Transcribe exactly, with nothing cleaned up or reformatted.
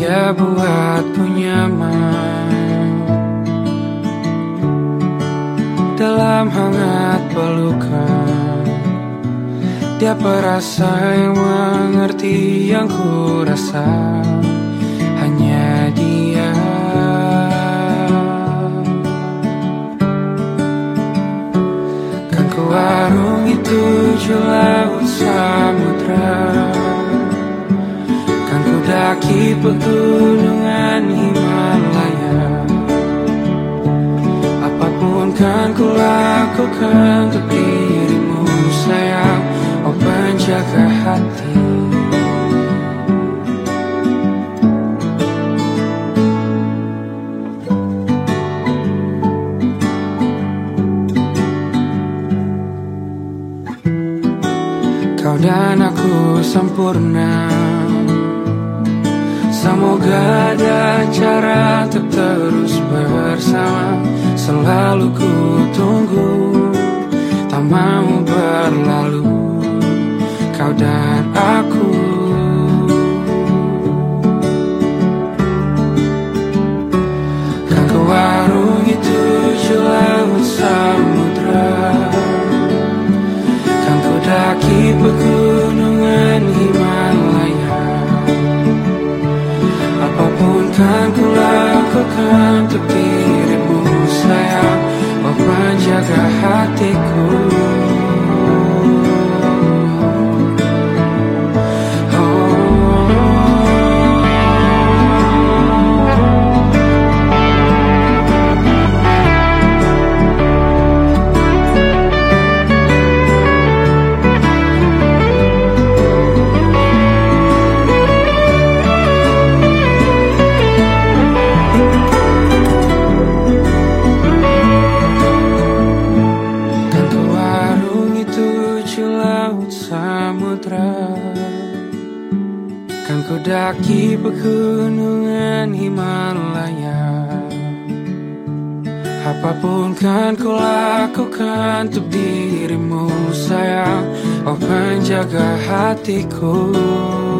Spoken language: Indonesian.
Dia buatku nyaman dalam hangat pelukan. Dia perasa yang mengerti yang ku rasa. Hanya dia. Kan ku arungi tujuh laut samudra, kan ku daki pegunungan Himalaya. Apapun kan ku lakukan untuk dirimu sayang, oh penjaga hati. Kau dan aku sempurna. Semoga ada cara untuk terus bersama. Selalu ku tunggu, tak mau berlalu, kau dan aku. Kan ku arungi tujuh laut samudra, kan ku daki pegunungan Himalaya. Apapun kan ku lakukan untuk dirimu sayang, oh penjaga hatiku. Kan ku daki pegunungan Himalaya. Apapun kan ku lakukan untuk dirimu sayang, oh penjaga hatiku.